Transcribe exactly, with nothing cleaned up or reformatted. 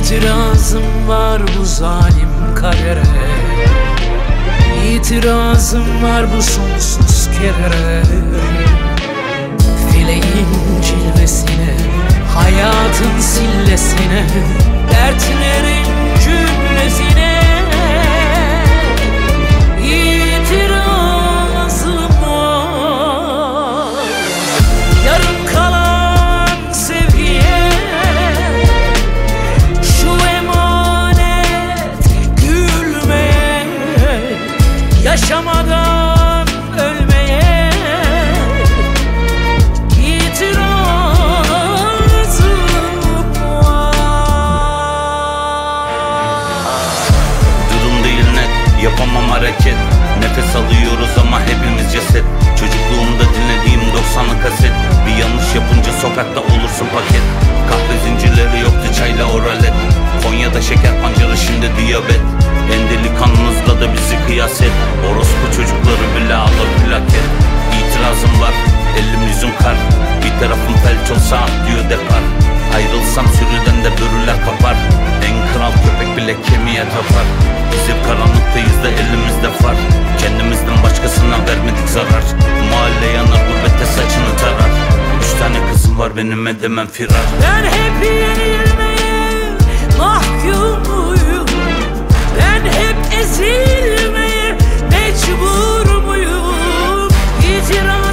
İtirazım var bu zalim kadere, İtirazım var bu sonsuz kedere. Fileğin cilvesine, hayatın sillesine, dertlerin cümlesine itirazım var. Yarım kalan sevgiye, şu emanet gülmeye, yaşamadan ölmeye itirazım var. Durum değil net, yapamam hareket. Nefes alıyoruz ama hepimiz ceset. Çocukluğumda dinlediğim doksanlı kaset. Bir yanlış yapınca sokakta olursun paket. Kahve zincirleri yoktu, çayla oralet. Konya'da şeker pancarı, şimdi diyabet. En delikanlınızla da bizi kıyas et. Orospu çocukları bile alır plaket. İtirazım var, elim yüzüm kar. Bir tarafım felç olsa atlıyor depar. Ayrılsam sürüden de börüler kapar. En kral köpek bile kemiğe tapar. Biz hep karanlıktayız da elimizde far. Kendimizden başkasına vermedik zarar. Mahalle yanar, gurbette saçını tarar. Üç tane kızım var benim, edemem firar. Ben hep yenilmeye mahkumuyum, ben hep ezilmeye mecbur muyum? İtiraz